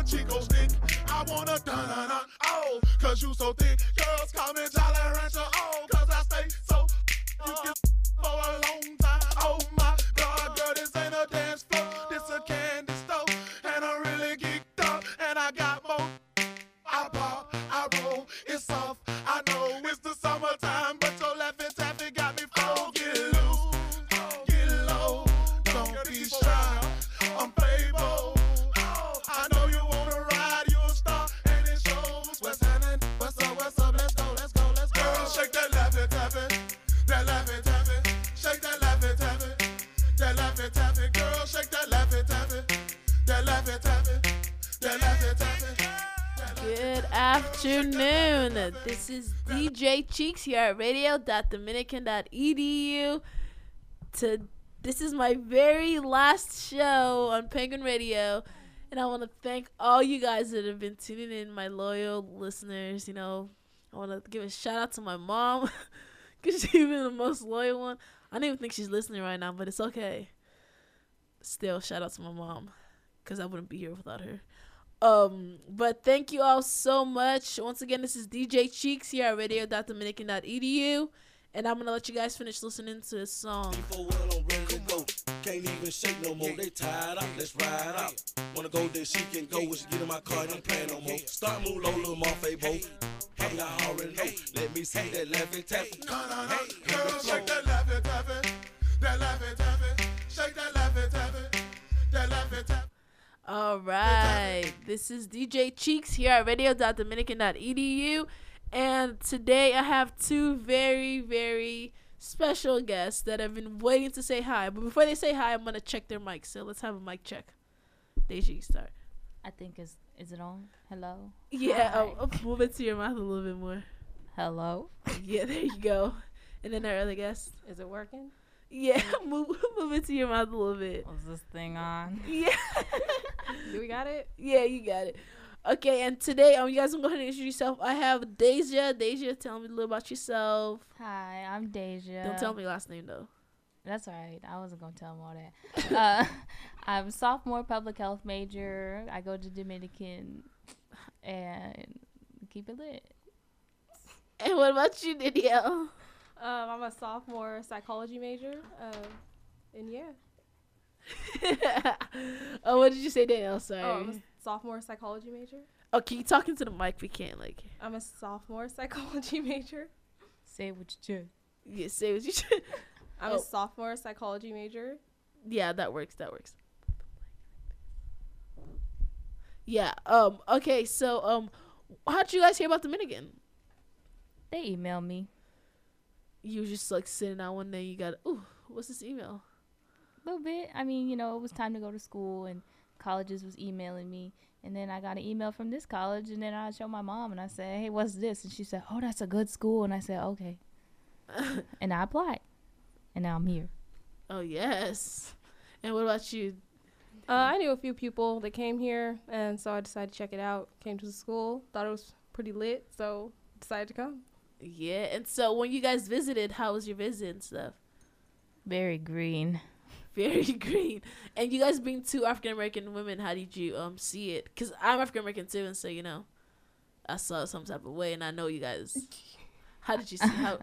Chico stick. I wanna dun-dun-dun, oh, cause you so thick. Girls call me Jolly Rancher, oh, cause I stay so you can for a long time. Oh my God, girl, this ain't a dance floor, this a candy store. And I'm really geeked up, and I got more. I pop, I roll, it's soft. I know it's the summertime, but your laughing taffy got me full. Get loose, get low, don't be shy. I'm Playboy. I know you wanna ride, you a star, and it shows. What's happening? What's up? Let's go, let's go, let's go. Girl, shake that laughing taffy, that laughing taffy. Shake that laughing taffy, that laughing taffy. Girl, shake that laughing taffy, that laughing taffy, that laughing taffy. Good afternoon. This is DJ Cheeks here at radio.dominican.edu. This is my very last show on Penguin Radio, and I want to thank all you guys that have been tuning in, my loyal listeners. You know, I want to give a shout out to my mom because she's been the most loyal one. I don't even think she's listening right now, but it's okay. Still, shout out to my mom because I wouldn't be here without her. But thank you all so much. Once again, this is DJ Cheeks here at radio.dominican.edu, and I'm going to let you guys finish listening to this song. Can't even shake no more. They tired out. Let's ride out. Wanna go there, she can go. Let's get in my car and I'm playing no more. Start move low, little Marfabo. Hey, I already know. Let me see that laughing taffy. Girl, shake that laughing taffy, that laughing taffy. Shake that laughing taffy, that laughing taffy. All right. This is DJ Cheeks here at radio.dominican.edu, and today I have two very, very special guests that have been waiting to say hi. But before they say hi, I'm going to check their mic. So let's have a mic check. Deja, you start. I think is it on? Hello? Yeah, move it to your mouth a little bit more. Hello? Yeah, there you go. And then our other guest. Is it working? Yeah, move it to your mouth a little bit. Was this thing on? Yeah. Do we got it? Yeah, you got it. Okay, and today, you guys can go ahead and introduce yourself. I have Deja. Deja, tell me a little about yourself. Hi, I'm Deja. Don't tell me your last name, though. That's all right. I wasn't going to tell them all that. I'm a sophomore public health major. I go to Dominican and keep it lit. And what about you, Danielle? I'm a sophomore psychology major. And yeah. Oh, what did you say, Danielle? Sorry. I'm a sophomore psychology major. Oh, can you talk into the mic? We can't, I'm a sophomore psychology major. Say what you do. Yeah, say what you should. I'm a sophomore psychology major. Yeah, that works. Yeah. Okay. So, how'd you guys hear about Dominican? They emailed me. You were just sitting out one day. You got, ooh, what's this email? A little bit. I mean, it was time to go to school, and colleges was emailing me. And then I got an email from this college, and then I showed my mom, and I said, hey, what's this? And she said, oh, that's a good school. And I said, okay. And I applied. And now I'm here. Oh, yes. And what about you? I knew a few people that came here, and so I decided to check it out. Came to the school, thought it was pretty lit, so decided to come. Yeah, and so when you guys visited, how was your visit and stuff? Very green. Very green. And you guys being two African-American women, how did you see it? Because I'm African-American too, and so, I saw it some type of way, and I know you guys. How did you see how?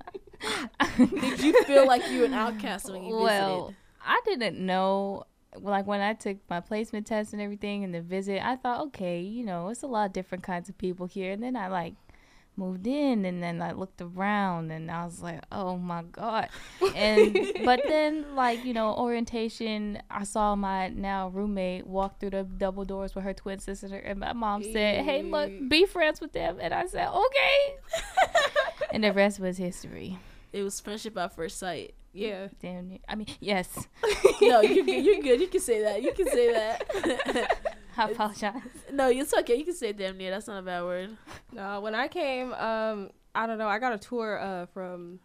Did you feel like you were an outcast when you visited? Well, I didn't know. Like, when I took my placement test and everything and the visit, I thought, okay, it's a lot of different kinds of people here. And then I, moved in, and then I looked around, and I was like, oh, my God. But then, orientation, I saw my now roommate walk through the double doors with her twin sister, and my mom said, hey, look, be friends with them. And I said, okay. And the rest was history. It was friendship at first sight. Yeah. Damn it. I mean, yes. No, you're good. You can say that. I apologize. No, it's okay. You can say damn near. That's not a bad word. No, when I came, I don't know. I got a tour from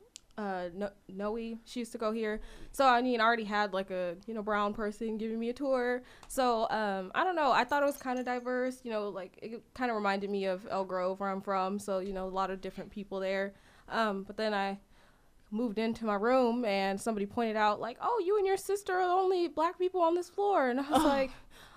Noe. She used to go here. So, I already had a, brown person giving me a tour. So, I don't know. I thought it was kind of diverse. It kind of reminded me of El Grove, where I'm from. So, a lot of different people there. But then I moved into my room, and somebody pointed out, oh, you and your sister are the only black people on this floor. And I was like,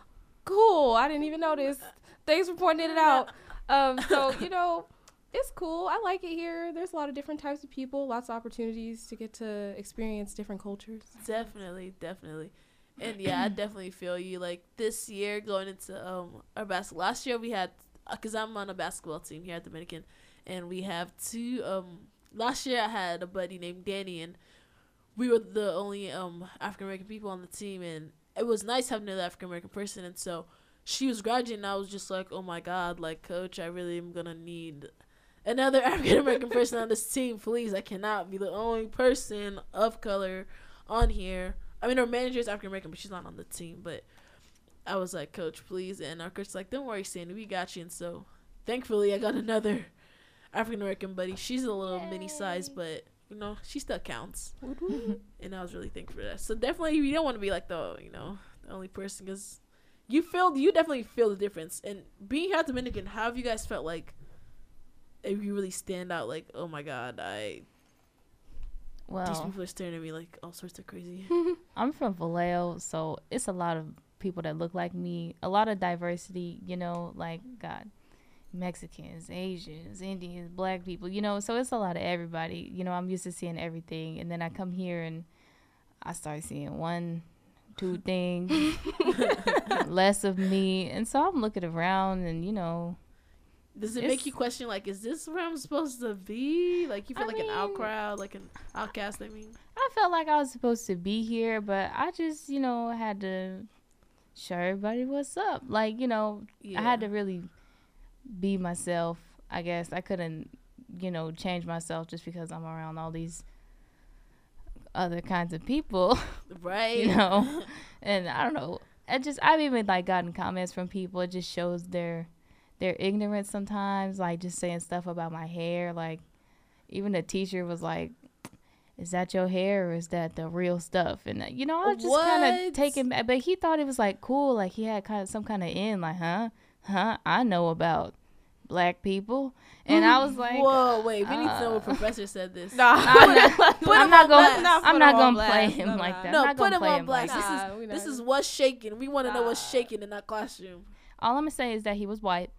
Cool. I didn't even notice. Thanks for pointing it out. So, you know, it's cool. I like it here. There's a lot of different types of people, lots of opportunities to get to experience different cultures. Definitely. And yeah, I definitely feel you. Like this year going into our basketball. Last year we had, because I'm on a basketball team here at Dominican, and we have two. Last year I had a buddy named Danny, and we were the only African American people on the team, and it was nice having another African American person. And so she was graduating, and I was just like, oh my God, like, coach, I really am gonna need another African American person on this team, please. I cannot be the only person of color on here. I mean, our manager is African American, but she's not on the team. But I was like, coach, please. And our coach's like, don't worry, Sandy, we got you. And so thankfully I got another African American buddy. She's a little mini size, but you know, she still counts. And I was really thankful for that. So definitely you don't want to be like the only person, because you definitely feel the difference. And being here at Dominican, how have you guys felt like if you really stand out, like, oh my God, these people are staring at me like all sorts of crazy. I'm from Vallejo, so it's a lot of people that look like me. A lot of diversity, you know, like, God, Mexicans, Asians, Indians, black people, you know, so it's a lot of everybody. You know, I'm used to seeing everything. And then I come here and I start seeing 1, 2 things, less of me. And so I'm looking around and, you know. Does it make you question, like, is this where I'm supposed to be? Like, you feel like an outcrowd, like an outcast, I mean? I felt like I was supposed to be here, but I just, you know, had to show everybody what's up. Like, you know, I had to really be myself, I guess. I couldn't, you know, change myself just because I'm around all these other kinds of people. Right. You know? And I don't know. I've even, like, gotten comments from people. It just shows their ignorance sometimes, like just saying stuff about my hair. Like even the teacher was like, is that your hair or is that the real stuff? And you know, I was just kind of taken back, but he thought it was like cool, like he had kind of some kind of in, like I know about black people. And I was like, whoa, wait, we need to know what professor said this. I'm not gonna play him like that. No, put him on blast. This is what's shaking. We want to know what's shaking in that classroom. All I'm gonna say is that he was white.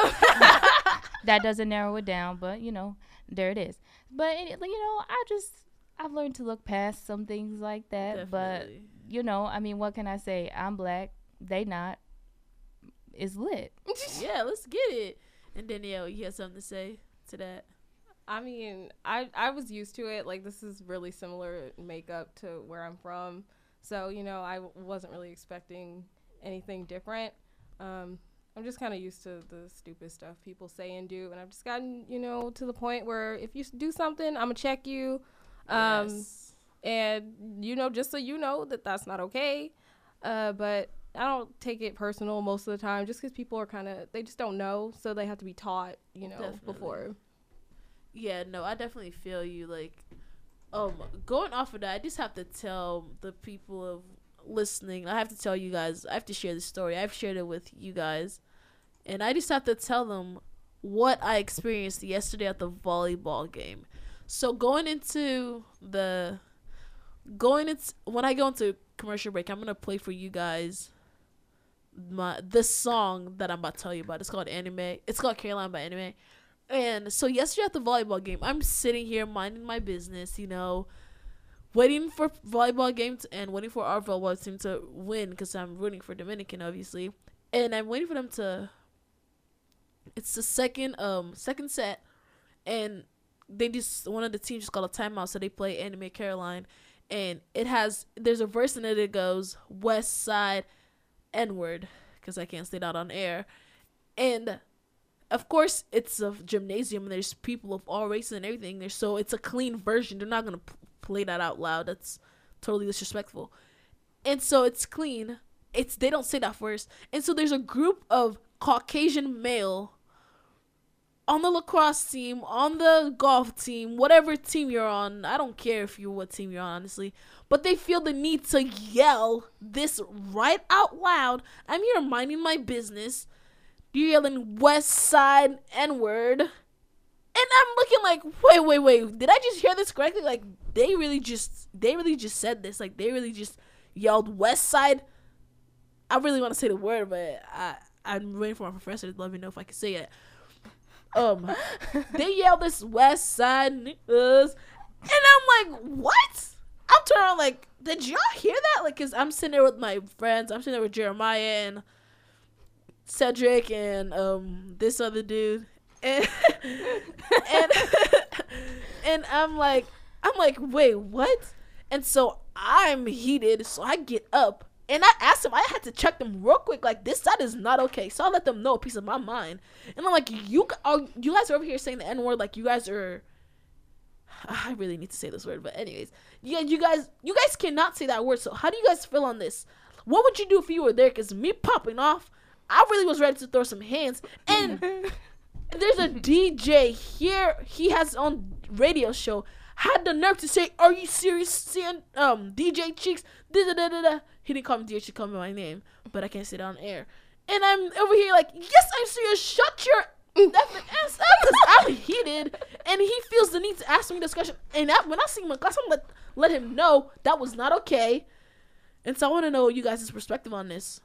That doesn't narrow it down, but you know, there it is. But you know, I've learned to look past some things like that. Definitely. But you know, I mean, what can I say? I'm black, they not. It's lit. Yeah, let's get it. And Danielle, you have something to say to that? I mean, I was used to it. Like, this is really similar makeup to where I'm from, so you know, I wasn't really expecting anything different. I'm just kind of used to the stupid stuff people say and do. And I've just gotten, you know, to the point where if you do something, I'm going to check you. Yes. And, you know, just so you know that that's not okay. But I don't take it personal most of the time just because people are they just don't know. So they have to be taught, you know, before. Yeah, no, I definitely feel you. Like, going off of that, I just have to tell the people of listening, I have to tell you guys, I have to share this story. I've shared it with you guys, and I just have to tell them what I experienced yesterday at the volleyball game. So when I go into commercial break, I'm gonna play for you guys this song that I'm about to tell you about. It's called Anime. It's called Caroline by Anime. And so yesterday at the volleyball game, I'm sitting here minding my business, you know, waiting for volleyball game to end, waiting for our volleyball team to win because I'm rooting for Dominican, obviously. And I'm waiting for them to. It's the second set, and one of the teams just got a timeout, so they play Anime Caroline, and there's a verse in it that goes West Side N-word because I can't say that on air, and of course it's a gymnasium and there's people of all races and everything there, so it's a clean version. They're not gonna play that out loud. That's totally disrespectful. And so it's clean. They don't say that first. And so there's a group of Caucasian male on the lacrosse team, on the golf team, whatever team you're on. I don't care what team you're on, honestly. But they feel the need to yell this right out loud. I'm here minding my business. You're yelling West Side N-word. And I'm looking like, wait. Did I just hear this correctly? Like, they really just said this. Like, they really just yelled West Side I really want to say the word, but I'm waiting for my professor to let me know if I can say it. They yell this West Side niggas, and I'm like, what? I'm turning around like, did y'all hear that? Like, cause I'm sitting there with my friends. I'm sitting there with Jeremiah and Cedric and this other dude, and and and I'm like, wait, what? And so I'm heated. So I get up. And I asked them, I had to check them real quick, like, this side is not okay. So I let them know a piece of my mind. And I'm like, you guys are over here saying the N-word, like, you guys are, I really need to say this word, but anyways, you guys cannot say that word. So how do you guys feel on this? What would you do if you were there? Because me popping off, I really was ready to throw some hands. And there's a DJ here, he has his own radio show, had the nerve to say, are you serious, seeing DJ Cheeks? Da-da-da-da-da. He didn't call me DJ, he called me my name, but I can't say that on air. And I'm over here like, yes, I'm serious. Shut your effing ass up, because I'm heated, and he feels the need to ask me this question. And when I see him in class, I'm like, let him know that was not okay. And so I want to know you guys' perspective on this.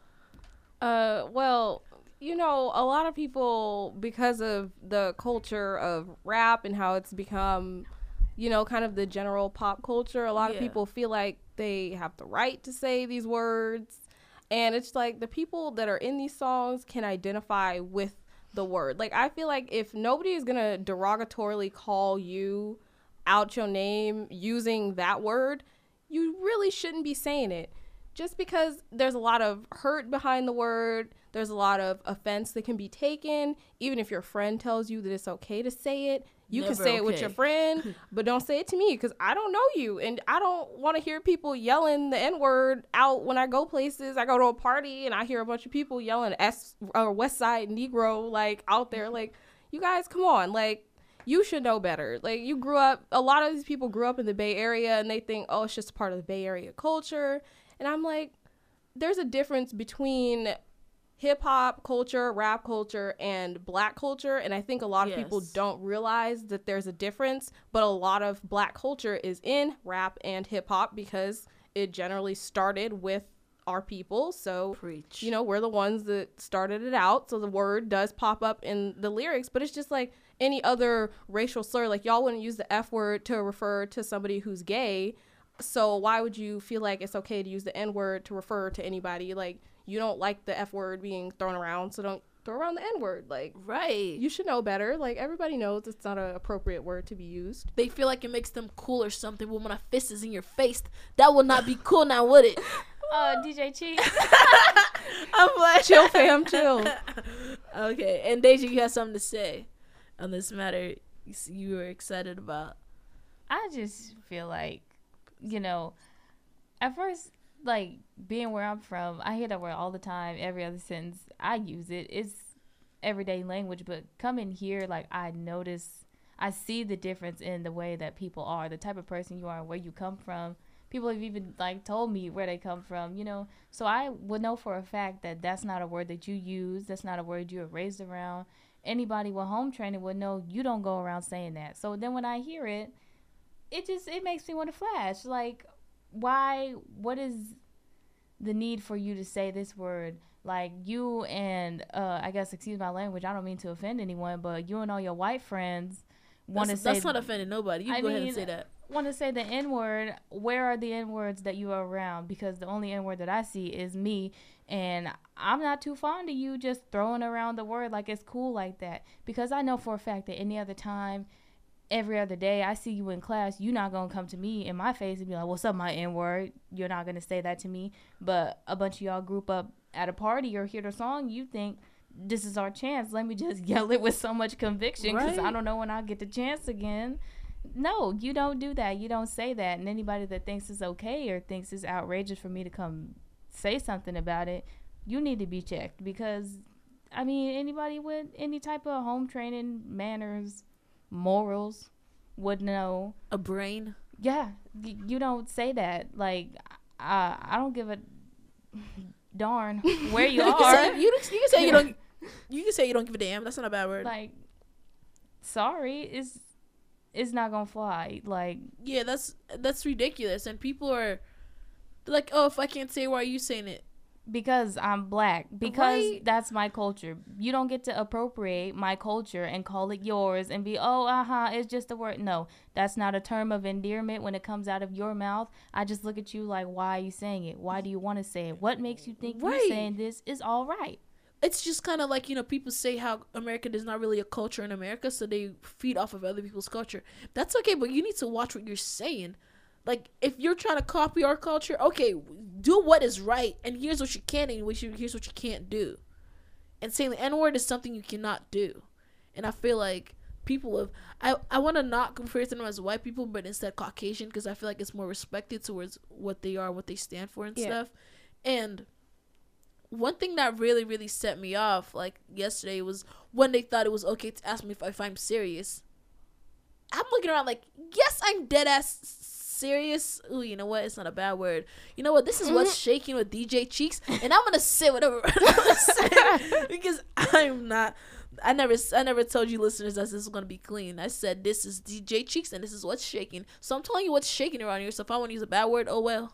Well, you know, a lot of people, because of the culture of rap and how it's become, you know, kind of the general pop culture, a lot of people feel like they have the right to say these words. And it's like the people that are in these songs can identify with the word. Like, I feel like if nobody is going to derogatorily call you out your name using that word, you really shouldn't be saying it. Just because there's a lot of hurt behind the word, there's a lot of offense that can be taken. Even if your friend tells you that it's okay to say it, you can say it with your friend, but don't say it to me because I don't know you. And I don't want to hear people yelling the N-word out when I go places. I go to a party and I hear a bunch of people yelling West Side Negro, like, out there. Like, you guys, come on. Like, you should know better. Like, you grew up, a lot of these people grew up in the Bay Area and they think, oh, it's just part of the Bay Area culture. And I'm like, there's a difference between hip-hop culture, rap culture, and black culture. And I think a lot of people don't realize that there's a difference. But a lot of black culture is in rap and hip-hop because it generally started with our people. So, you know, we're the ones that started it out. So the word does pop up in the lyrics. But it's just like any other racial slur. Like, y'all wouldn't use the F word to refer to somebody who's gay. So why would you feel like it's okay to use the N-word to refer to anybody? Like, you don't like the F word being thrown around, so don't throw around the N-word. Like, right. You should know better. Like, everybody knows it's not an appropriate word to be used. They feel like it makes them cool or something. Well, when my fist is in your face, that would not be cool now, would it? DJ Cheeks. I'm like, chill, fam, chill. Okay, and Deja, you have something to say on this matter you were excited about. I just feel like, you know, at first, like, being where I'm from, I hear that word all the time. Every other sentence, I use it. It's everyday language. But coming here, like, I see the difference in the way that people are, the type of person you are, where you come from. People have even, like, told me where they come from, you know. So I would know for a fact that that's not a word that you use. That's not a word you were raised around. Anybody with home training would know you don't go around saying that. So then when I hear it, it makes me want to flash. Like, why? What is the need for you to say this word? Like, you and, I guess, excuse my language, I don't mean to offend anyone, but you and all your white friends want to say... That's not offending nobody. You go ahead and say that. Want to say the N-word. Where are the N-words that you are around? Because the only N-word that I see is me, and I'm not too fond of you just throwing around the word like it's cool like that. Because I know for a fact that any other time, every other day I see you in class, you're not going to come to me in my face and be like, what's up, my N-word? You're not going to say that to me. But a bunch of y'all group up at a party or hear the song, you think, this is our chance. Let me just yell it with so much conviction because I don't know when I'll get the chance again. No, you don't do that. You don't say that. And anybody that thinks it's okay or thinks it's outrageous for me to come say something about it, you need to be checked. Because, I mean, anybody with any type of home training, manners, morals would know. A brain? Yeah, you don't say that. Like, I don't give a darn where you are. You can say you don't. You can say you don't give a damn. That's not a bad word. Like, sorry, it's not gonna fly. Like, yeah, that's ridiculous. And people are like, oh, if I can't say, why are you saying it? Because I'm black. Because Right. that's my culture. You don't get to appropriate my culture and call it yours and be, it's just a word. No, that's not a term of endearment when it comes out of your mouth. I just look at you like, why are you saying it? Why do you want to say it? What makes you think Right. you saying this is all right? It's just kind of like, people say how America is not really a culture in America, so they feed off of other people's culture. That's okay, but you need to watch what you're saying. Like, if you're trying to copy our culture, okay, do what is right, and here's what you can and here's what you can't do. And saying the N-word is something you cannot do. And I feel like people of, I want to not compare them as white people, but instead Caucasian, because I feel like it's more respected towards what they are, what they stand for and stuff. And one thing that really, really set me off, like, yesterday was when they thought it was okay to ask me if I'm serious. I'm looking around like, yes, I'm dead ass serious. Ooh, you know what? It's not a bad word. You know what? This is what's shaking with DJ Cheeks, and I'm gonna say whatever I'm gonna say because I'm not. I never told you listeners that this is gonna be clean. I said this is DJ Cheeks, and this is what's shaking. So I'm telling you what's shaking around here. So if I want to use a bad word, oh well.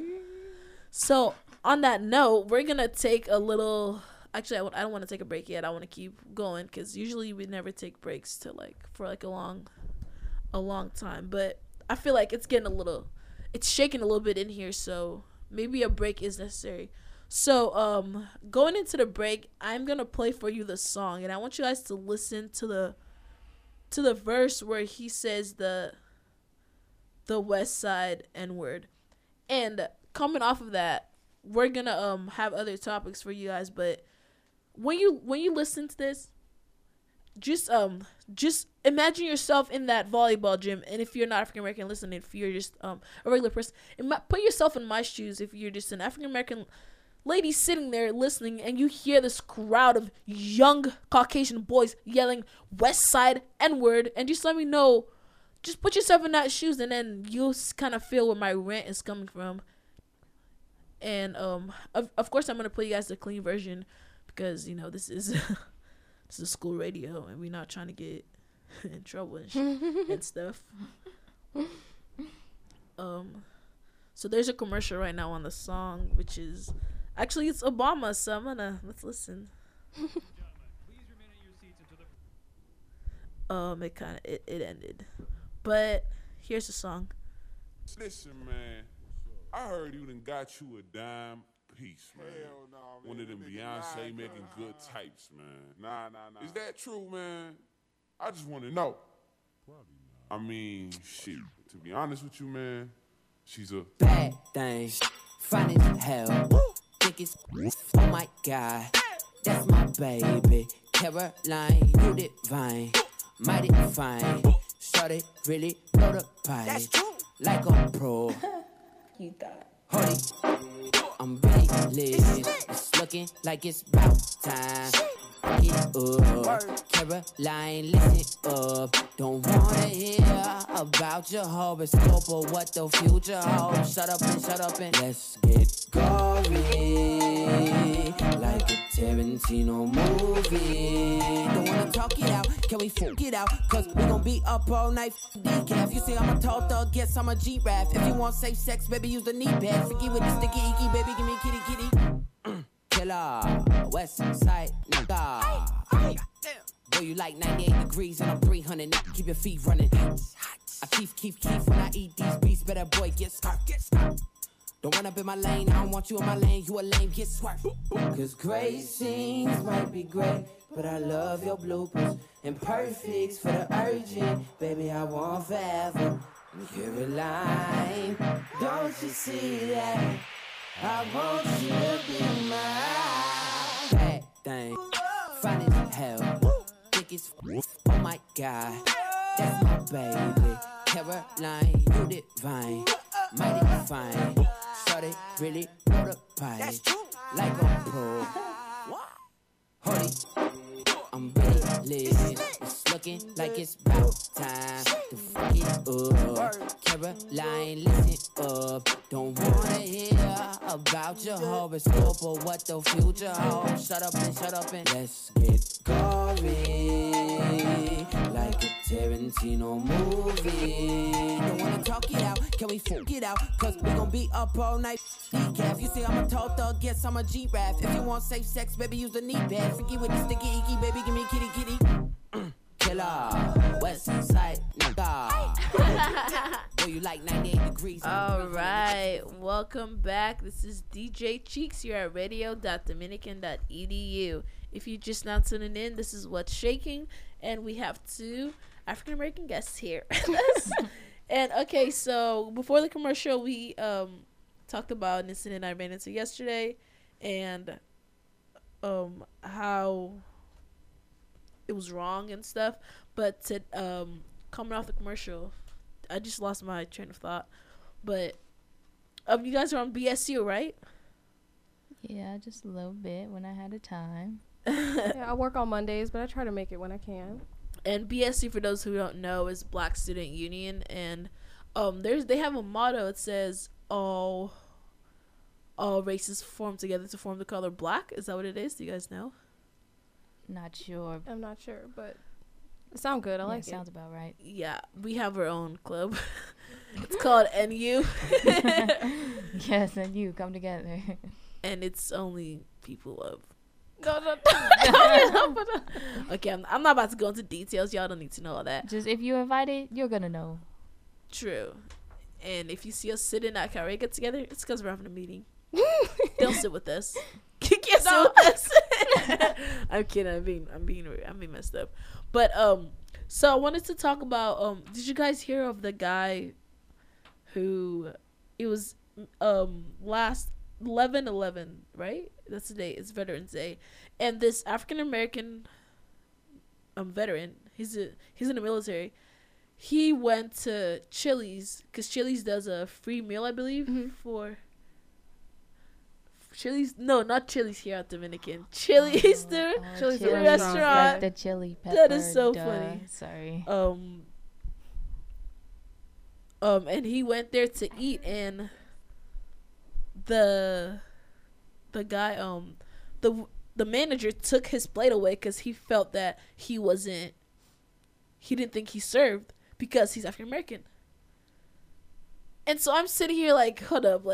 So on that note, we're gonna take a little. Actually, I don't want to take a break yet. I want to keep going because usually we never take breaks for a long time. But I feel like it's shaking a little bit in here. So maybe a break is necessary. So going into the break, I'm gonna play for you the song, and I want you guys to listen to the verse where he says the West Side N-word, and coming off of that, we're gonna have other topics for you guys. But when you listen to this, just imagine yourself in that volleyball gym, and if you're not African American listening, if you're just a regular person, put yourself in my shoes. If you're just an African American lady sitting there listening, and you hear this crowd of young Caucasian boys yelling West Side N-word, and just let me know. Just put yourself in that shoes, and then you'll kind of feel where my rant is coming from. And of course, I'm gonna play you guys the clean version because this is this is school radio, and we're not trying to get in trouble and stuff. So there's a commercial right now on the song, which is actually it's Obama. So let's listen. It ended, but here's the song. Listen, man, I heard you done got you a dime piece, man. Hell no, man. One of them Nigga Beyonce lying, making bro. good types, man. Nah. Is that true, man? I just want to know. I mean, shit, to be honest with you, man, she's a bad thing, fine as hell. Think it's oh my god, that's my baby. Caroline, you divine, mighty fine. Shorty really blow the pipe like a pro. You thought. Hold it, I'm really lit. It's looking like it's about time. Get up, Caroline, listen up. Don't wanna hear about your horoscope or what the future holds. Shut up and let's get gory, like a Tarantino movie. Don't wanna talk it out, can we fuck it out? Cause we gon' be up all night, decaf. You say I'm a tall thug, yes I'm a G-Rap. If you want safe sex, baby, use the knee pad. Forget with the sticky icky, baby, give me kitty. Killer, West Side nigga. Boy, you like 98 degrees and I'm 300. Nigga, keep your feet running. I keep when I eat these beats. Better boy, get scarf. Don't run up in my lane, I don't want you in my lane. You a lame, get swerved. Cause great scenes might be great, but I love your bloopers. And perfects for the urgent. Baby, I want forever. Caroline, don't you see that? I want you to be mine. Bad thing, fine as hell. Think it's oh my god, that's my baby. Caroline, you divine, mighty fine. Shorty really blow the pipe like a pro. Hold it, I'm really lit. It's looking like it's about time to fuck it up. Caroline, listen up. Don't wanna hear about your horoscope or what the future holds. Shut up and let's get gory, like a Tarantino movie. Don't wanna talk it out, can we fuck it out? Cause we gon' be up all night. Decaf, you say I'm a tall thug, yes I'm a G-Rap. If you want safe sex, baby, use the knee pad. Freaky with the sticky icky, baby, give me kitty kitty. Killer, West Side nigga. Boy, you like 98 degrees. All right, welcome back. This is DJ Cheeks here at radio.dominican.edu. If you're just now tuning in, this is What's Shaking, and we have two African American guests here. And okay, so before the commercial, we talked about an incident I ran into yesterday, and how it was wrong and stuff. But to coming off the commercial, I just lost my train of thought. But you guys are on BSU, right? Yeah, just a little bit when I had the time. Yeah, I work on Mondays, but I try to make it when I can. And BSU, for those who don't know, is Black Student Union, and they have a motto. It says all races form together to form the color black. Is that what it is? Do you guys know? Not sure. I'm not sure, but it sounds good. I like it. Sounds about right. Yeah, we have our own club. It's called NU. Yes, and you come together. And it's only people of. No. Okay, I'm not about to go into details. Y'all don't need to know all that. Just if you're invited, you're gonna know. True. And if you see us sitting at Carrega together, it's because we're having a meeting. Don't sit with us. You can't sit with us. I'm kidding. I'm being messed up. But so I wanted to talk about did you guys hear of the guy who it was last 11/11, right? That's the day. It's Veterans Day, and this African American veteran, he's in the military. He went to Chili's because Chili's does a free meal, I believe, for Chili's. No, not Chili's here at Dominican. Chili's, the Chili's restaurant. Like the chili pepper. That is so funny. Sorry. And he went there to eat, and the guy, the manager took his plate away because he felt that he didn't think he served because he's African American. And so I'm sitting here like, hold up,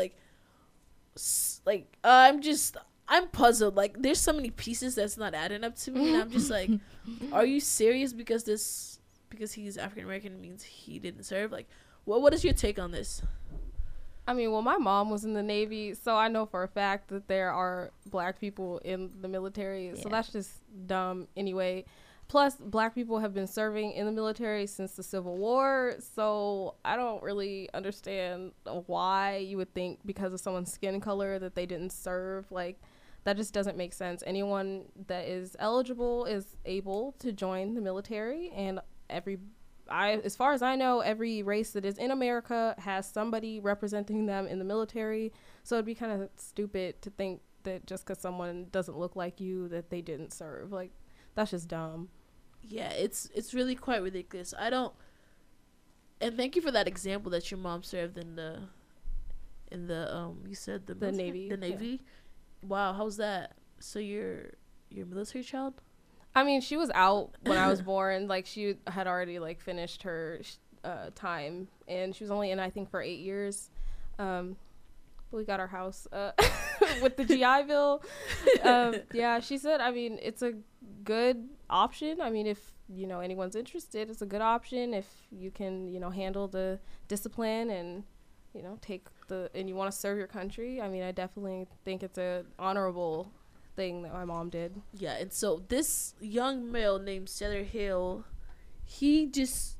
I'm puzzled. Like, there's so many pieces that's not adding up to me, and I'm just like, are you serious? Because he's African American means he didn't serve? Like, what is your take on this? I mean, well, my mom was in the Navy, so I know for a fact that there are black people in the military. Yeah. So that's just dumb anyway. Plus, black people have been serving in the military since the Civil War, so I don't really understand why you would think because of someone's skin color that they didn't serve. Like, that just doesn't make sense. Anyone that is eligible is able to join the military, and as far as I know, every race that is in America has somebody representing them in the military. So it'd be kind of stupid to think that just because someone doesn't look like you that they didn't serve. Like, that's just dumb. Yeah, it's really quite ridiculous. And thank you for that example that your mom served in the you said the Navy. The Navy. Yeah. Wow, how's that? So you're a military child? I mean, she was out when I was born. Like, she had already finished her time, and she was only in, I think, for 8 years. We got our house with the GI Bill. Yeah, she said, I mean, it's a good option. I mean, if, anyone's interested, it's a good option. If you can, handle the discipline and, and you want to serve your country. I mean, I definitely think it's a honorable thing that my mom did. Yeah, and so this young male named Cedar Hill, he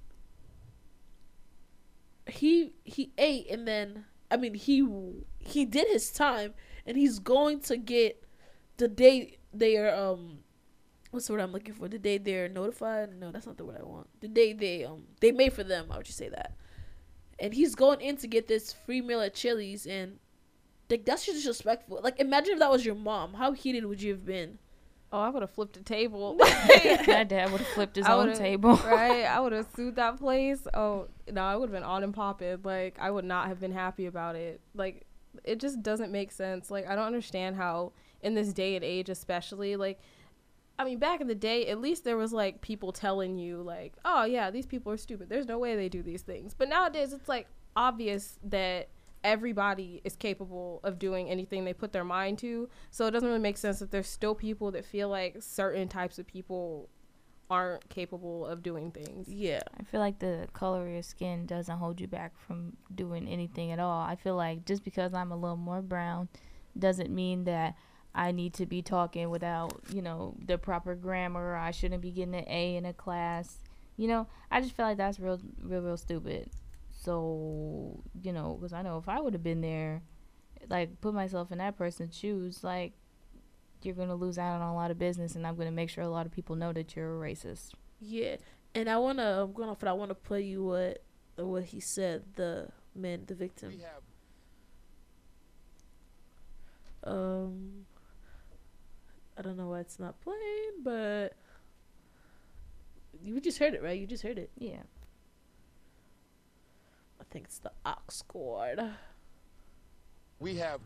ate, and then he did his time, and he's going to get the day they are what's the word I'm looking for? The day they're notified? No, that's not the word I want. The day they made for them. How would you say that? And he's going in to get this free meal at Chili's, and that's just disrespectful. Like, imagine if that was your mom. How heated would you have been? Oh, I would have flipped the table. My dad would have flipped his own table. Right? I would have sued that place. Oh, no, I would have been on and popping. Like, I would not have been happy about it. Like, it just doesn't make sense. Like, I don't understand how, in this day and age especially, like, I mean, back in the day, at least there was like people telling you like, oh yeah, these people are stupid. There's no way they do these things. But nowadays it's like obvious that everybody is capable of doing anything they put their mind to. So it doesn't really make sense that there's still people that feel like certain types of people aren't capable of doing things. Yeah. I feel like the color of your skin doesn't hold you back from doing anything at all. I feel like just because I'm a little more brown doesn't mean that I need to be talking without, you know, the proper grammar. Or I shouldn't be getting an A in a class. You know, I just feel like that's real stupid. So, you know, because I know if I would have been there, like, put myself in that person's shoes, like, you're going to lose out on a lot of business, and I'm going to make sure a lot of people know that you're a racist. Yeah. And I'm going off, but I want to play you what he said, the victim. I don't know why it's not playing, but you just heard it, right? You just heard it. Yeah. I think it's the aux cord. We have.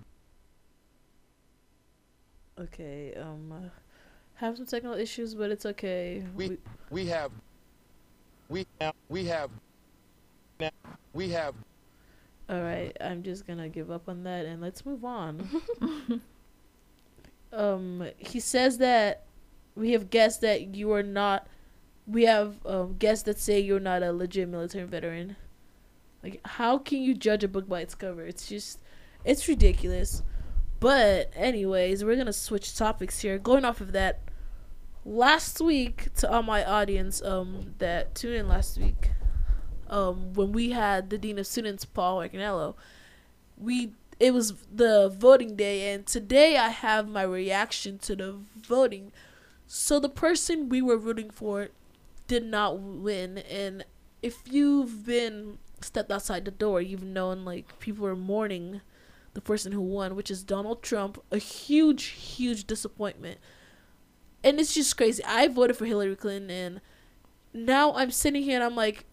Okay, have some technical issues, but it's okay. We have. All right, I'm just gonna give up on that and let's move on. He says that we have guests that you are not. We have guests that say you're not a legit military veteran. Like, how can you judge a book by its cover? It's ridiculous. But anyways, we're gonna switch topics here. Going off of that, last week, to all my audience that tuned in last week, when we had the Dean of Students, Paul Organello, it was the voting day, and today I have my reaction to the voting. So the person we were rooting for did not win, and if you've been stepped outside the door, you've known like people are mourning the person who won, which is Donald Trump. A huge disappointment, and it's just crazy. I voted for Hillary Clinton, and now I'm sitting here and I'm like,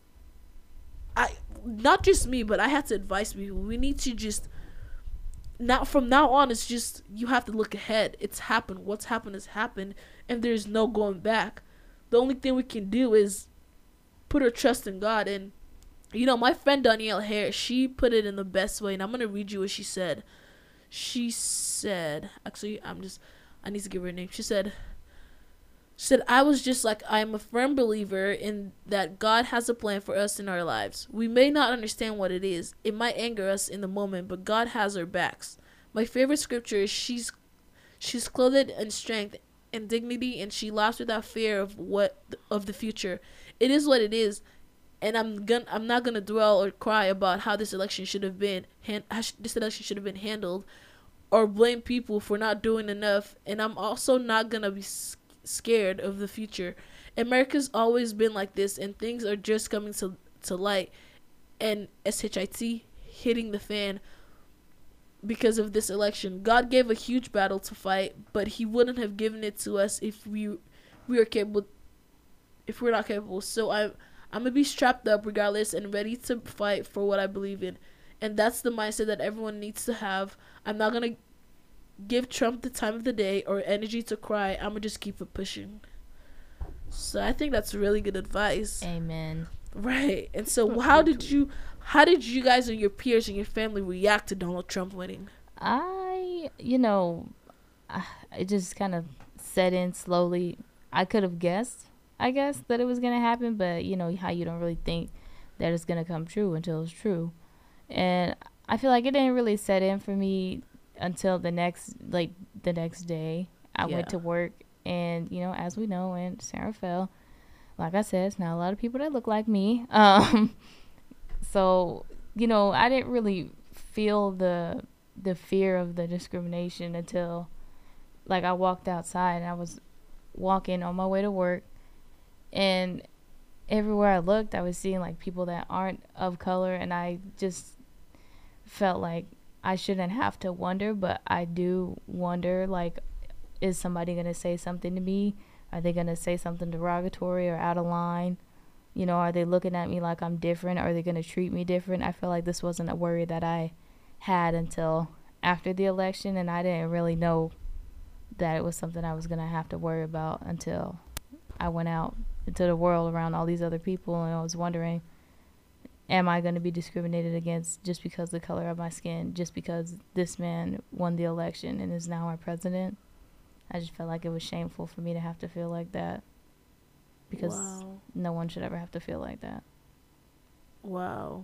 not just me, but I have to advise people. We need to just from now on, it's just, you have to look ahead. It's happened. What's happened has happened, and there's no going back. The only thing we can do is put our trust in God. And you know, my friend Danielle Hare, she put it in the best way, and I'm gonna read you what she said. She said, actually, I need to give her a name. She said, I was just like, I am a firm believer in that God has a plan for us in our lives. We may not understand what it is. It might anger us in the moment, but God has our backs. My favorite scripture is she's clothed in strength and dignity, and she laughs without fear of the future. It is what it is, and I'm not gonna dwell or cry about how this election should have been handled, or blame people for not doing enough. And I'm also not gonna be scared of the future. America's always been like this, and things are just coming to light, and SHIT hitting the fan because of this election. God gave a huge battle to fight, but he wouldn't have given it to us if we are capable, if we're not capable. So I'm gonna be strapped up regardless and ready to fight for what I believe in, and that's the mindset that everyone needs to have. I'm not gonna give Trump the time of the day or energy to cry. I'm gonna just keep it pushing. So I think that's really good advice. Amen. Right. And so how did you guys and your peers and your family react to Donald Trump winning? It just kind of set in slowly. I could have guessed, I guess, that it was going to happen, but you know how you don't really think that it's going to come true until it's true. And I feel like it didn't really set in for me until the next day. I went to work, and you know, as we know, in San Rafael, like I said, it's not a lot of people that look like me. So you know, I didn't really feel the fear of the discrimination until like I walked outside, and I was walking on my way to work, and everywhere I looked, I was seeing like people that aren't of color, and I just felt like I shouldn't have to wonder, but I do wonder, like, is somebody going to say something to me? Are they going to say something derogatory or out of line? You know, are they looking at me like I'm different? Are they going to treat me different? I feel like this wasn't a worry that I had until after the election, and I didn't really know that it was something I was going to have to worry about until I went out into the world around all these other people, and I was wondering, am I going to be discriminated against just because of the color of my skin, just because this man won the election and is now our president? I just felt like it was shameful for me to have to feel like that, because no one should ever have to feel like that. Wow.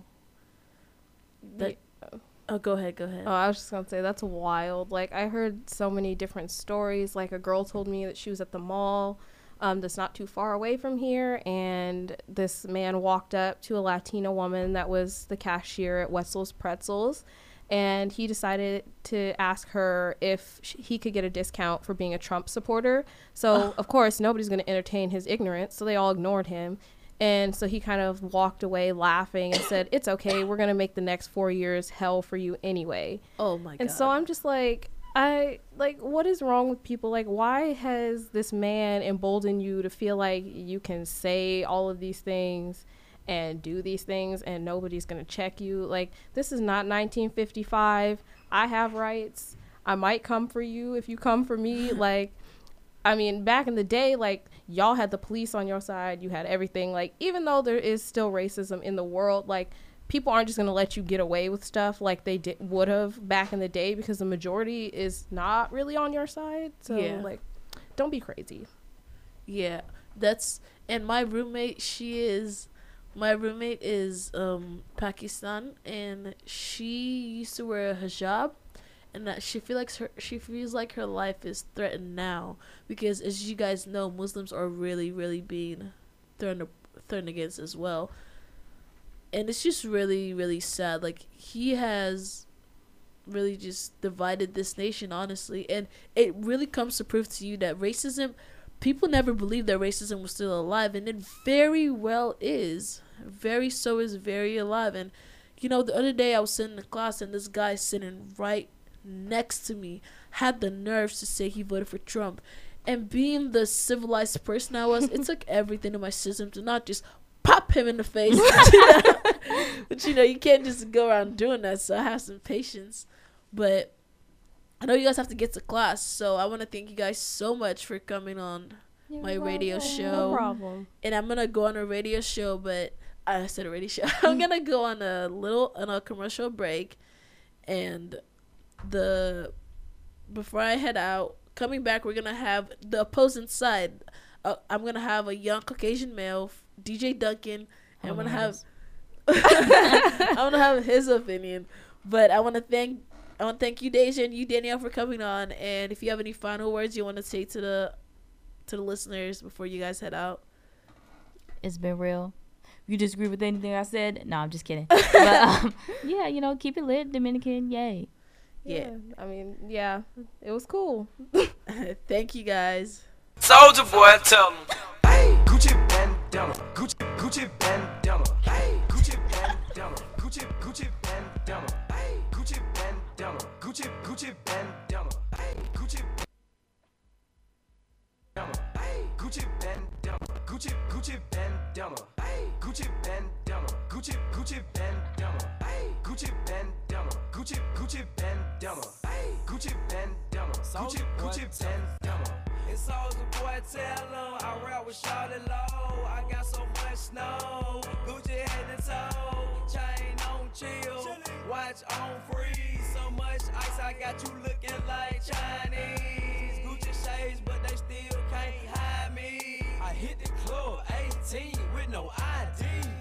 Oh, go ahead. Oh, I was just gonna say, that's wild. Like, I heard so many different stories. Like, a girl told me that she was at the mall that's not too far away from here, and this man walked up to a Latina woman that was the cashier at Wetzel's Pretzels, and he decided to ask her if he could get a discount for being a Trump supporter. So, of course, nobody's going to entertain his ignorance, so they all ignored him. And so he kind of walked away laughing and said, it's okay, we're going to make the next 4 years hell for you anyway. Oh, my God. And so I'm just like, what is wrong with people? Like, why has this man emboldened you to feel like you can say all of these things and do these things and nobody's going to check you? Like, this is not 1955. I have rights. I might come for you if you come for me. Like, I mean, back in the day, like, y'all had the police on your side. You had everything. Like, even though there is still racism in the world, like, people aren't just going to let you get away with stuff like they would have back in the day, because the majority is not really on your side. So, like, don't be crazy. Yeah, and my roommate is Pakistan, and she used to wear a hijab, and that she feels like her life is threatened now, because, as you guys know, Muslims are really, really being thrown against as well. And it's just really, really sad. Like, he has really just divided this nation, honestly. And it really comes to prove to you that racism, people never believed that racism was still alive, and it very well is. Very alive. And, you know, the other day I was sitting in class, and this guy sitting right next to me had the nerves to say he voted for Trump. And being the civilized person I was, it took everything in my system to not just pop him in the face. But, you know, you can't just go around doing that, so I have some patience. But I know you guys have to get to class, so I want to thank you guys so much for coming on my radio show. No problem. And I'm going to go on a radio show, but I said a radio show. I'm going to go on a commercial break, and before I head out, coming back, we're gonna have the opposing side. I'm gonna have a young Caucasian male, DJ Duncan, and I'm gonna have his opinion. But I want to thank you, Deja, and you, Danielle, for coming on. And if you have any final words you want to say to the listeners before you guys head out. It's been real. If you disagree with anything I said, no, I'm just kidding. But yeah, you know, keep it lit, Dominican. Yay. Yeah, I mean, yeah, it was cool. Thank you, guys. Soldier Boy, tell them. Hey, Gucci bandana, Gucci bandana, hey, Gucci bandana, Gucci bandana, hey, Gucci bandana, Gucci bandana, hey, Gucci bandana, hey, Gucci bandana, Gucci bandana, hey, Gucci bandana, Gucci bandana, hey, Gucci bandana, Gucci bandana, hey, Gucci bandana, Gucci bandana. It's Soldier Boy, tell them I rap with Charlotte Low. I got so much snow, Gucci head to toe, chain on chill, watch on freeze. So much ice, I got you looking like Chinese. Gucci shades, but they still can't hide me. I hit the club 18 with no ID.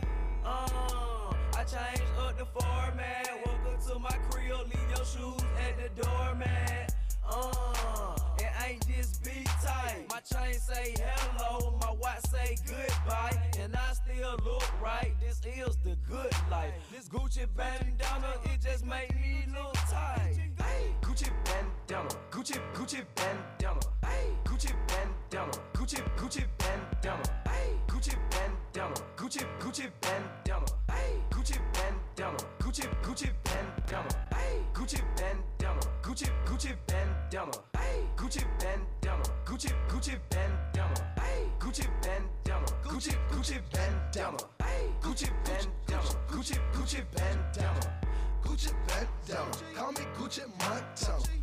I changed up the format. Welcome to my crib, leave your shoes at the doormat. It ain't this big tight. My chain say hello, my watch say goodbye, and I still look right. This is the good life. This Gucci bandana, it just make me look tight. Hey, Gucci bandana, Gucci bandana, hey, Gucci bandana, Gucci bandana, hey, Gucci bandana, Gucci bandana, hey, Gucci bandana, Gucci bandana, hey, Gucci bandana, Gucci bandana, hey, Gucci bandana, Gucci bandana, hey, Gucci bandana, Gucci bandana, hey, Gucci bandana, Gucci bandana, Gucci bandana, call me Gucci Montana.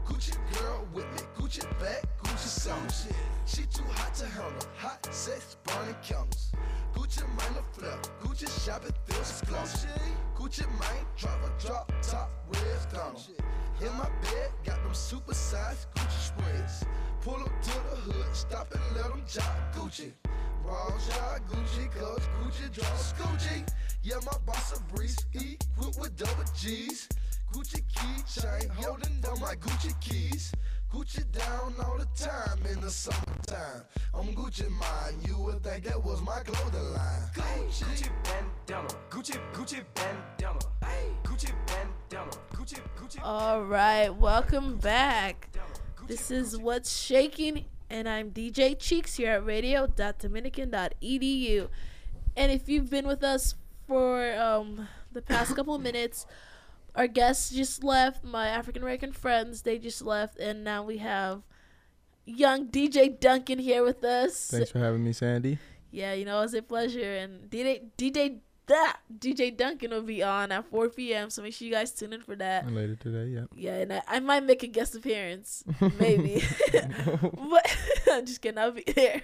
Gucci girl with me, Gucci back, Gucci sandals. She too hot to handle, hot sex burning candles. Gucci mine a flip, Gucci shopping feels close. Gucci mine drive a drop top red funnel. In my bed, got them super sized Gucci spreads. Pull up to the hood, stop and let them jog Gucci. Raw jog Gucci, cause Gucci draws Gucci. Yeah, my boss a breeze, equipped with double G's. Gucci keychain, holding down my Gucci keys. Gucci down all the time in the summertime. I'm Gucci mine, you would think that was my clothing line. Gucci bandana, Gucci bandana, Gucci bandana, Gucci. All right, welcome back. This is What's Shaking, and I'm DJ Cheeks here at radio.dominican.edu. And if you've been with us for the past couple of minutes, our guests just left, my African American friends, they just left, and now we have young DJ Duncan here with us. Thanks for having me, Sandy. Yeah, you know, it's a pleasure. And DJ Duncan will be on at 4 p.m., so make sure you guys tune in for that. And later today, yeah. Yeah, and I might make a guest appearance, maybe. But I'm just kidding, I'll be there.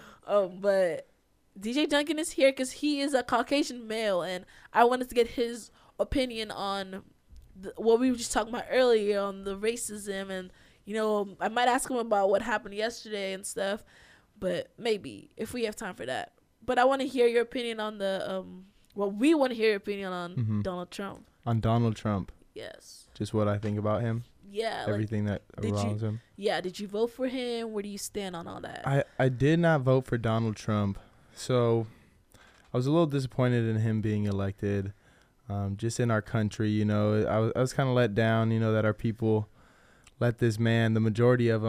But DJ Duncan is here because he is a Caucasian male, and I wanted to get his opinion on what we were just talking about earlier on the racism, and you know, I might ask him about what happened yesterday and stuff, but maybe if we have time for that. But I want to hear your opinion on the we want to hear your opinion on Donald Trump. On Donald Trump. Yes. Just what I think about him. Yeah. Everything that surrounds him. Yeah. Did you vote for him? Where do you stand on all that? I did not vote for Donald Trump, so I was a little disappointed in him being elected. Just in our country, you know, I was kind of let down, you know, that our people let this man, the majority of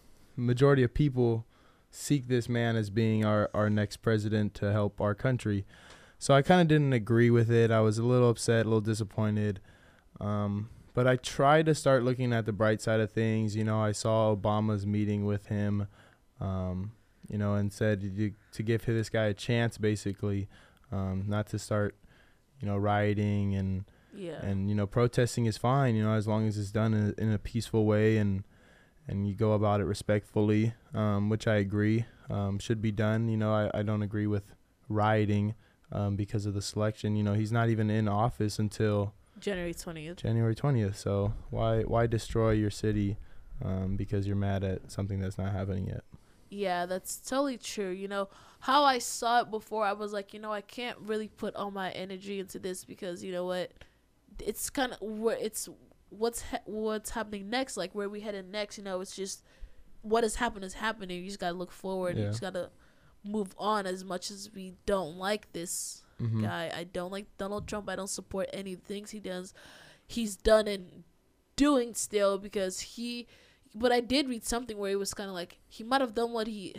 people seek this man as being our next president to help our country. So I kind of didn't agree with it. I was a little upset, a little disappointed. But I tried to start looking at the bright side of things. You know, I saw Obama's meeting with him, you know, and said to give this guy a chance, basically, not to start, you know, rioting and you know, protesting is fine, you know, as long as it's done in a peaceful way and you go about it respectfully, which I agree should be done. You know, I don't agree with rioting because of the selection. You know, he's not even in office until January 20th. January 20th. So why destroy your city because you're mad at something that's not happening yet? Yeah, that's totally true. You know, how I saw it before, I was like, you know, I can't really put all my energy into this because, you know what, it's kind of where it's what's happening next, like where we headed next. You know, it's just what has happened is happening. You just got to look forward. Yeah. You just got to move on. As much as we don't like this guy, I don't like Donald Trump. I don't support any things he's done and doing still because but I did read something where it was kind of like he might have done what he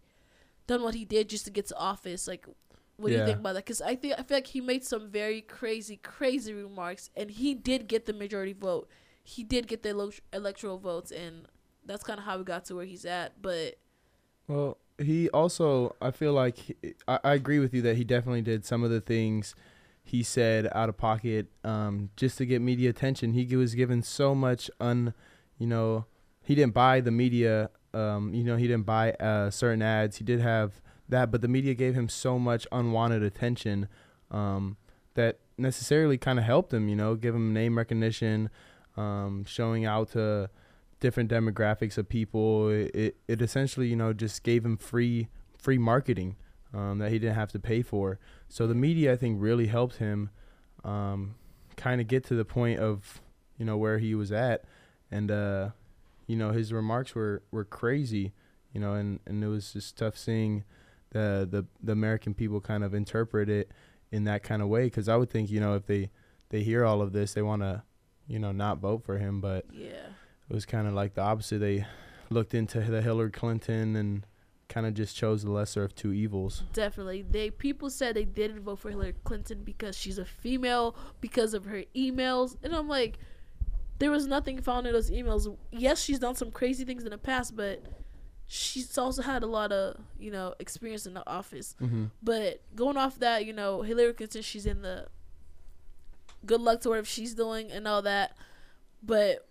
did just to get to office. Like, what do you think about that? Because I feel like he made some very crazy remarks, and he did get the majority vote. He did get the electoral votes, and that's kind of how we got to where he's at. But well, he also, I feel like I agree with you that he definitely did some of the things he said out of pocket just to get media attention. He was given so much you know. He didn't buy the media, you know, he didn't buy certain ads. He did have that, but the media gave him so much unwanted attention that necessarily kind of helped him, you know, give him name recognition, showing out to different demographics of people. It essentially, you know, just gave him free marketing that he didn't have to pay for. So the media, I think, really helped him kind of get to the point of, you know, where he was at. And, you know, his remarks were crazy, you know, and it was just tough seeing the American people kind of interpret it in that kind of way. Because I would think, you know, if they hear all of this, they want to, you know, not vote for him. But it was kind of like the opposite. They looked into the Hillary Clinton and kind of just chose the lesser of two evils. Definitely. People said they didn't vote for Hillary Clinton because she's a female, because of her emails. And I'm like, there was nothing found in those emails. Yes, she's done some crazy things in the past, but she's also had a lot of, you know, experience in the office. But going off that, you know, Hillary Clinton, she's in the good luck to whatever she's doing and all that. But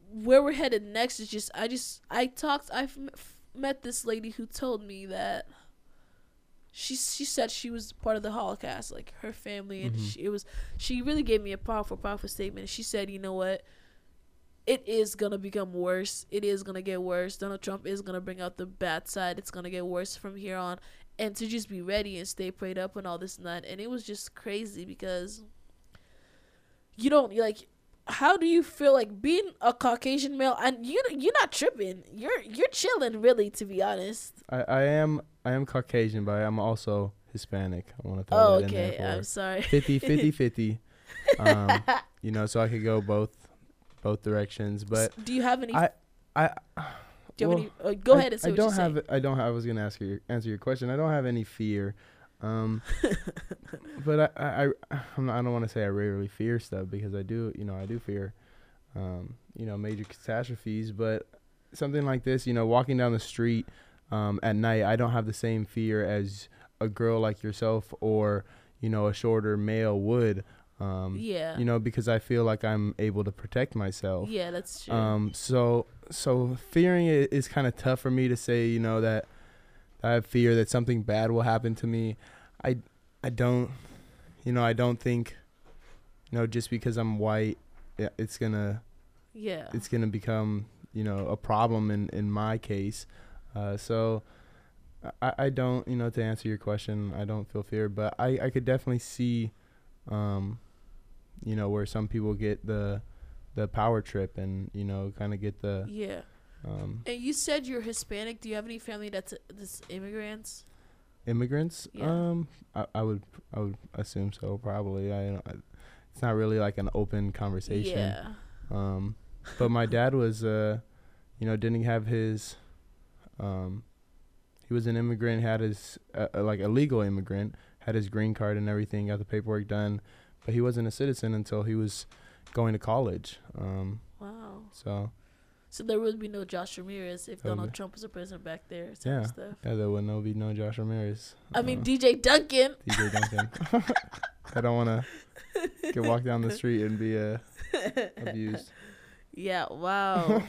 where we're headed next is just I've met this lady who told me that she said she was part of the Holocaust, like her family, and she really gave me a powerful statement. She said, you know what, it is gonna become worse. It is gonna get worse. Donald Trump is gonna bring out the bad side. It's gonna get worse from here on, and to just be ready and stay prayed up and all this and that. And it was just crazy because you don't like. How do you feel like being a Caucasian male? And you're not tripping. You're chilling, really, to be honest. I am Caucasian, but I am also Hispanic. I want to throw that in there. Okay. I'm sorry. 50. You know, so I could go both directions. But do you have any? Do you have any? Go ahead and say what you say. I was gonna answer your question. I don't have any fear. But I don't want to say I rarely fear stuff, because I do fear, major catastrophes. But something like this, walking down the street at night, I don't have the same fear as a girl like yourself or, a shorter male would. Because I feel like I'm able to protect myself. Yeah, that's true. So fearing it is kind of tough for me to say, that I have fear that something bad will happen to me. I don't think, just because I'm white, it's gonna become, a problem in my case. So I don't, to answer your question, I don't feel fear, but I could definitely see, where some people get the power trip and, kind of get the. Yeah. And you said you're Hispanic. Do you have any family that's immigrants? Immigrants? Yeah. I would assume so, probably. It's not really like an open conversation. Yeah. But my dad was, didn't have his. He was an immigrant, had his like a legal immigrant, had his green card and everything, got the paperwork done, but he wasn't a citizen until he was going to college. Wow. So there would be no Josh Ramirez if Donald Trump was a president back there. Yeah, stuff. Yeah, there would be no Josh Ramirez. I mean, DJ Duncan. DJ Duncan. I don't want to walk down the street and be abused. Yeah. Wow.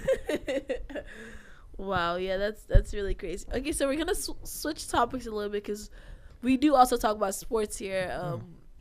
Wow. Yeah, that's really crazy. Okay, so we're gonna switch topics a little bit because we do also talk about sports here.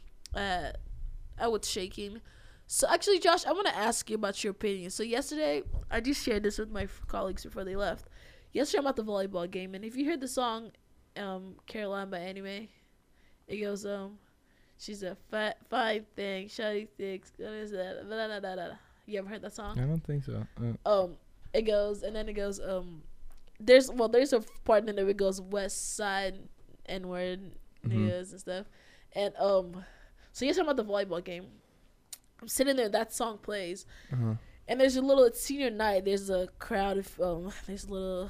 I was shaking. So actually, Josh, I want to ask you about your opinion. So yesterday, I just shared this with my colleagues before they left. Yesterday, I'm at the volleyball game, and if you heard the song Caroline by Anime, it goes, she's a fine thing, shawty thinks, what is that, blah, blah, blah, blah. You ever heard that song? I don't think so. It goes, and then it goes, there's a part in there where it goes West Side N-word niggas and stuff. And so yesterday I'm at the volleyball game. I'm sitting there, that song plays, and there's it's senior night. There's a crowd of there's little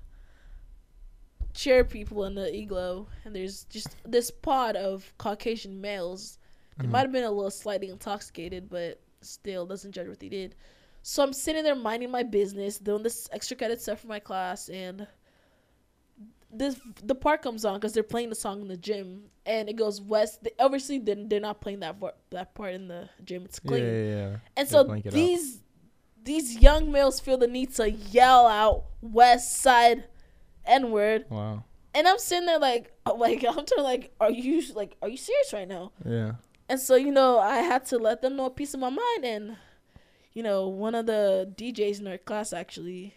chair people in the igloo, and there's just this pod of Caucasian males. They might have been a little slightly intoxicated, but still doesn't judge what they did. So I'm sitting there minding my business, doing this extra credit stuff for my class, and the part comes on because they're playing the song in the gym, and it goes West. Obviously, they're not playing that part in the gym. It's clean. Yeah. And so these young males feel the need to yell out West Side N-word. Wow. And I'm sitting there are you serious right now? Yeah. And so I had to let them know a piece of my mind, and one of the DJs in our class actually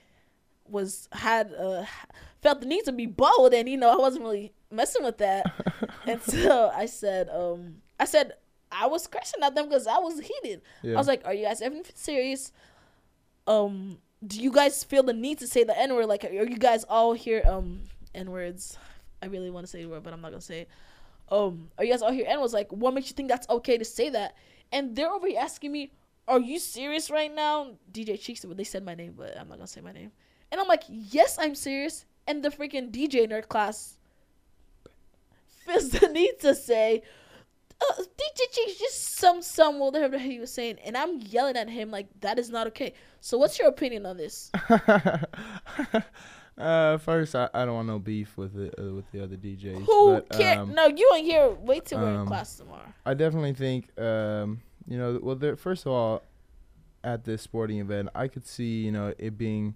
felt the need to be bold, and I wasn't really messing with that. And so I said I was cursing at them because I was heated. Yeah. I was like, are you guys ever serious? Do you guys feel the need to say the N-word? Like, are you guys all here N-words? I really want to say the word, but I'm not gonna say it. Are you guys all here N-words? Like, what makes you think that's okay to say that? And they're over here asking me, are you serious right now? DJ Cheeks, they said my name, but I'm not gonna say my name. And I'm like, yes, I'm serious. And the freaking DJ in our class feels the need to say, DJ Cheeks, just some whatever he was saying. And I'm yelling at him like, that is not okay. So what's your opinion on this? First, I don't want no beef with the other DJs. Who cares? No, you ain't here. Wait till we're in class tomorrow. I definitely think, first of all, at this sporting event, I could see, it being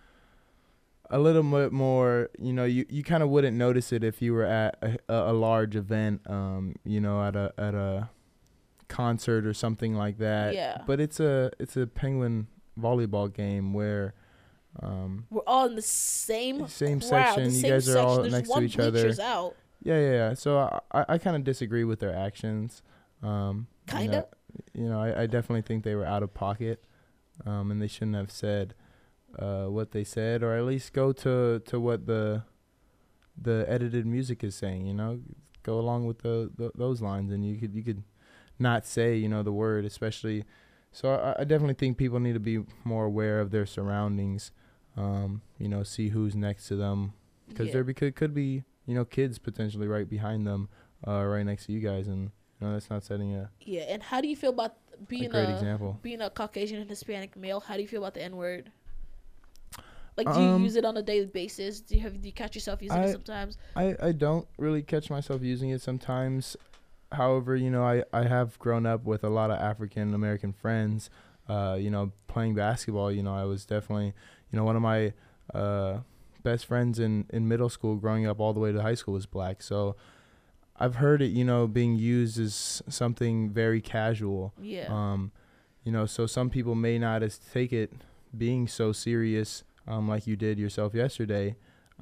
a little bit more, you kind of wouldn't notice it if you were at a large event, at a concert or something like that. Yeah. But it's a Penguin volleyball game where we're all in the same crowd, section. the You same guys are all section. There's next to one each other. bleachers out. Yeah. So I kind of disagree with their actions. Kind of. I definitely think they were out of pocket, and they shouldn't have said what they said, or at least go to what the edited music is saying. Go along with those lines, and you could not say the word, especially. So I definitely think people need to be more aware of their surroundings. See who's next to them, because there could be kids potentially right behind them, right next to you guys, and that's not setting a And how do you feel about being great example? Being a Caucasian and Hispanic male? How do you feel about the N-word? Like, do you use it on a daily basis? Do you catch yourself using it sometimes? I don't really catch myself using it sometimes. However, I have grown up with a lot of African American friends. Playing basketball, I was definitely, one of my best friends in middle school growing up all the way to high school was black. So I've heard it, being used as something very casual. Yeah. So some people may not take it being so serious, like you did yourself yesterday.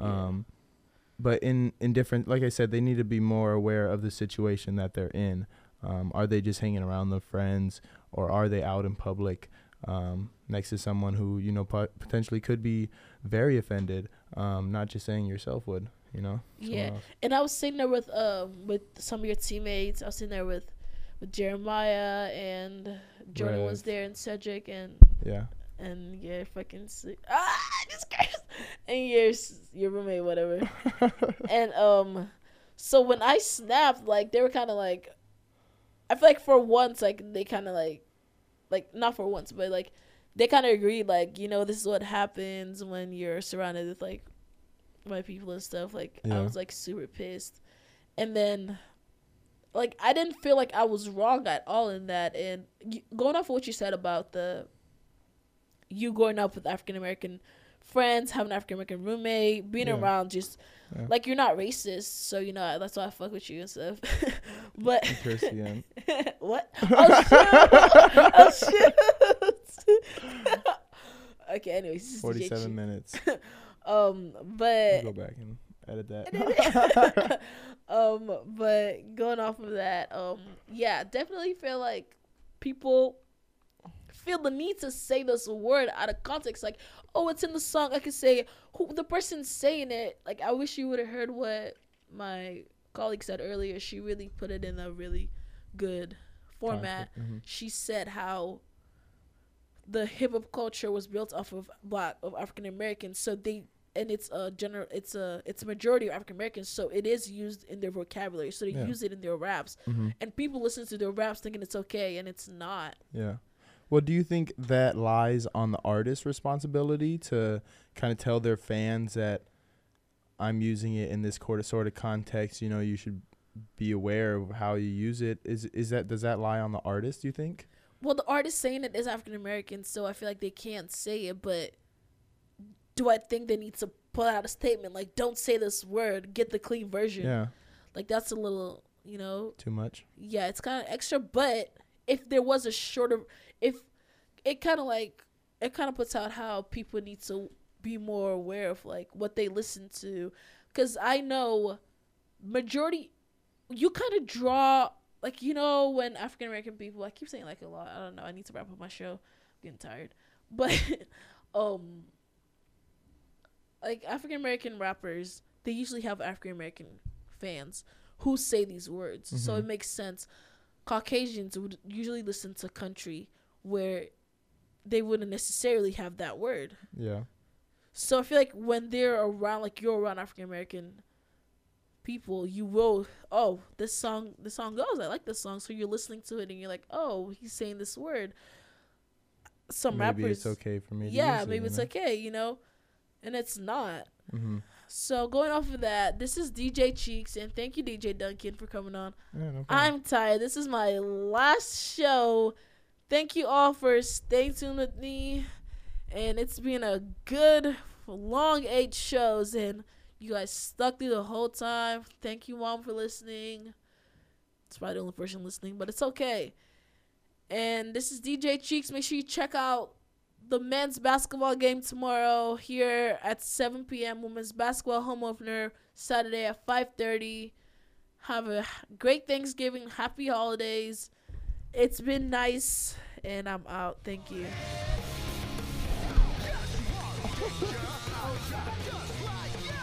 But in different, like I said, they need to be more aware of the situation that they're in. Are they just hanging around their friends, or are they out in public next to someone who, potentially could be very offended, not just saying yourself would, Yeah. And I was sitting there with some of your teammates. I was sitting there with Jeremiah, and Jordan was there, and Cedric, and fucking just cursed. And your roommate, whatever. And so when I snapped, like, they were kind of like, I feel like for once, like, they kind of like not for once, but like they kind of agreed, like, this is what happens when you're surrounded with like white people and stuff. Like, I was like super pissed, and then like I didn't feel like I was wrong at all in that. And going off of what you said about you growing up with African American friends, having an African American roommate, being around just like, you're not racist, so that's why I fuck with you and stuff. But what? Oh shit! Okay, anyways, 47 minutes. But I'll go back and edit that. But going off of that, definitely feel like people feel the need to say this word out of context. Like, oh, it's in the song, I could say who the person's saying it. Like, I wish you would have heard what my colleague said earlier. She really put it in a really good format. She said how the hip hop culture was built off of African Americans, so it's a majority of African Americans, so it is used in their vocabulary, so they use it in their raps, and people listen to their raps thinking it's okay, and it's not. Well, do you think that lies on the artist's responsibility to kind of tell their fans that I'm using it in this sort of context? You should be aware of how you use it. Does that lie on the artist, do you think? Well, the artist saying it is African American, so I feel like they can't say it, but do I think they need to put out a statement like, don't say this word, get the clean version? Yeah. Like, that's a little, too much? Yeah, it's kind of extra, but if there was a shorter, if it kind of puts out how people need to be more aware of like what they listen to, because I know majority, you kind of draw, like, when African American people, I keep saying like a lot, I don't know, I need to wrap up my show, I'm getting tired, but like African American rappers, they usually have African American fans who say these words, so it makes sense. Caucasians would usually listen to country where they wouldn't necessarily have that word. Yeah. So I feel like when they're around, like you're around African American people, you will, this song goes, I like this song, so you're listening to it and you're like, oh, he's saying this word. Some maybe rappers, it's okay for me to yeah, use maybe it, it's okay, and it's not. So going off of that, this is DJ Cheeks, and thank you, DJ Duncan, for coming on. Yeah, no problem. I'm tired. This is my last show thank you all for staying tuned with me. And it's been a good, long 8 shows. And you guys stuck through the whole time. Thank you, Mom, for listening. It's probably the only person listening, but it's okay. And this is DJ Cheeks. Make sure you check out the men's basketball game tomorrow here at 7 p.m. Women's basketball home opener Saturday at 5:30. Have a great Thanksgiving. Happy holidays. It's been nice, and I'm out. Thank you. Just like you.